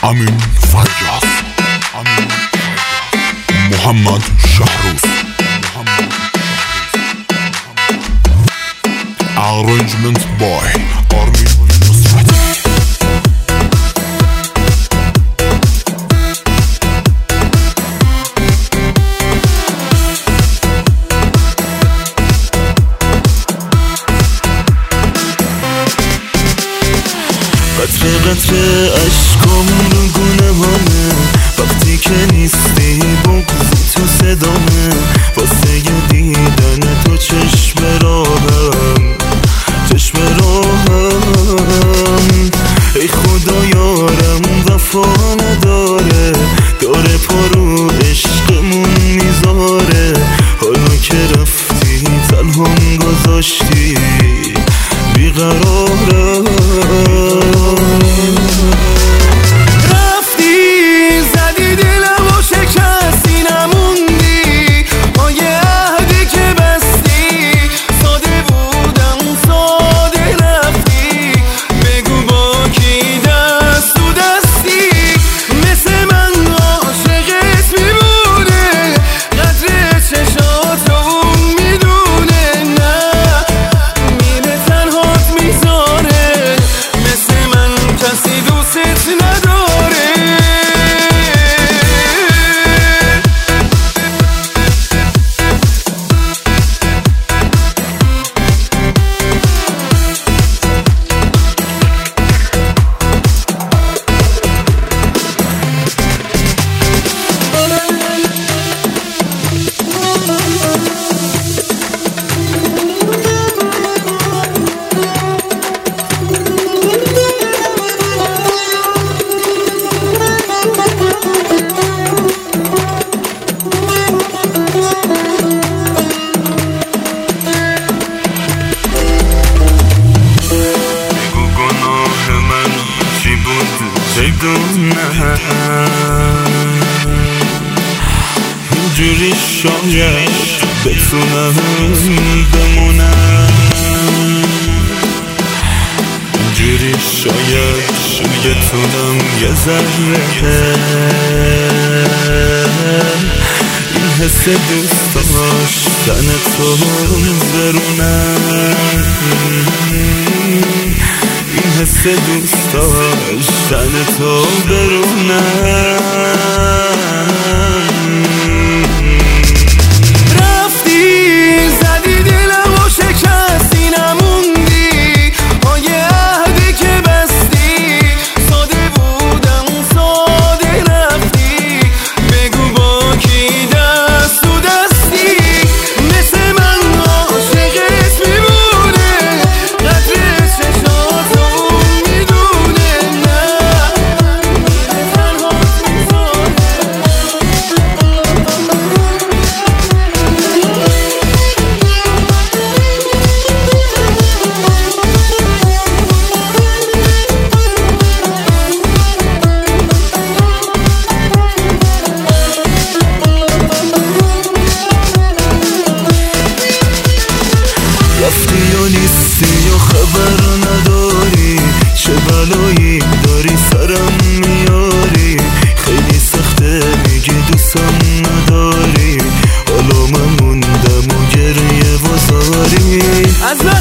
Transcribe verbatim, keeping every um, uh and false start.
امین فیاض، محمد شهروز، arrangement by آرمین نصرتی. قطره قطره عشقام رو گونه همه، وقتی که نیستی بغض تو صدامه، واسه دیدن تو چشم راهم، چشم راهم. ای خدا یارم وفا نداره، داره پارو عشقمون میذاره. حالا که رفتی تنهام گذاشتی بیقرارم. اینجوری شاید بتونم بمونم، اینجوری شاید بتونم یه ذره این حس دوست داشتن تو برونم، این حس دوست داشتن تو برونم. رفتی یا نیستی یا خبر نداری، چه بلایی داری سرم میاری. خیلی سخته میگی دوستم نداری، حالا من موندم و گریه بازاری.